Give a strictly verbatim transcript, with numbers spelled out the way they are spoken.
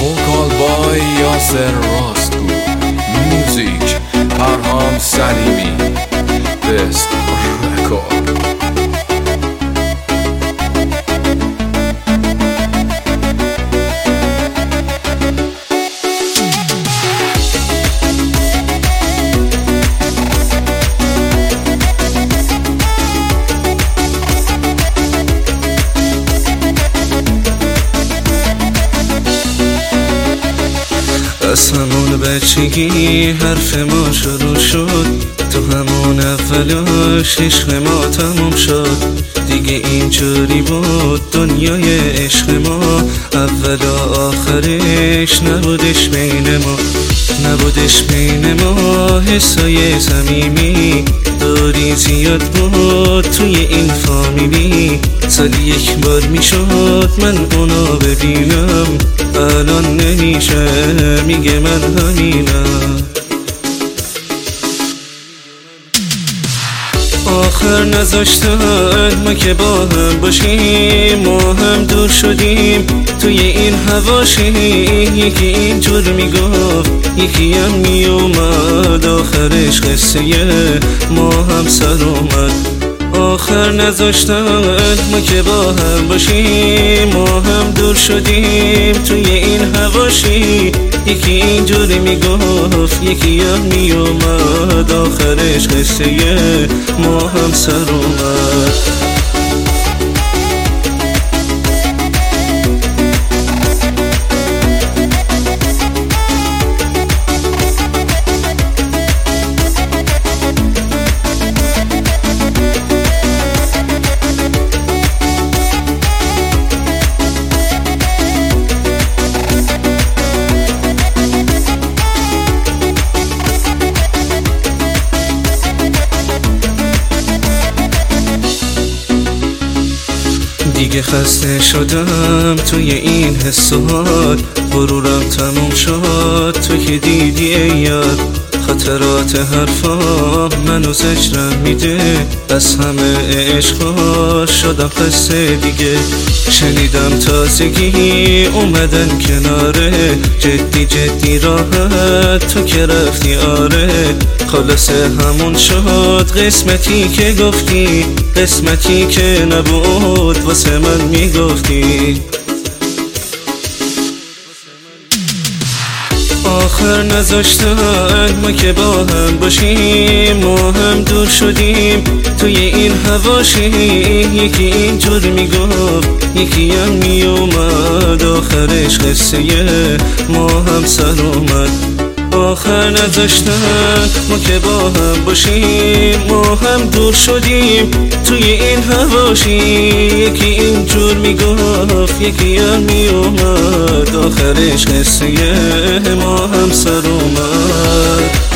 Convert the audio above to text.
vocal by Yasser Rostgo, music Parham Salimi, best record. از همون بچگی حرف ما شروع شد، تو همون اولاش عشق ما تموم شد. دیگه اینجوری بود دنیای عشق ما، اول و آخرش نبودش بین ما، نبودش بین ما. حسای صمیمی دوری زیاد بود توی این فامیلی، سالی یک بار میشد من اونو ببینم، الان نمیشه میگه من همینم. آخر نذاشتن ما که با هم باشیم، ما هم دور شدیم توی این حواشی. یکی اینجور میگفت یکی هم میومد، آخرش قصه ما هم سر اومد. آخر نذاشتن ما که با هم باشیم، ما هم دور شدیم توی این حواشی. یکی اینجوری میگفت یکی هم میومد، آخرش قصه ما هم سر اومد. دیگه خسته شدم توی این حس و حال، غرورم تموم شد تو که دیدی ای یاد. خاطرات حرفام منو زجرم میده، از همه عشقا شدم خسته دیگه. شنیدم تازگی اومدن کناره، جدی جدی راحت تو که رفتی آره. خلاصه همون شد قسمتی که گفتی، قسمتی که نبود واسه من میگفتی. آخر نذاشتن ما که با هم باشیم، ما هم دور شدیم توی این حواشی. یکی اینجور میگفت یکی هم میومد، آخرش قصه ما هم سر اومد. آخر نذاشتن ما که با هم باشیم، ما هم دور شدیم توی این حواشی. یکی اینجور میگفت یکی هم میومد، آخرش قصه ما هم سر اومد.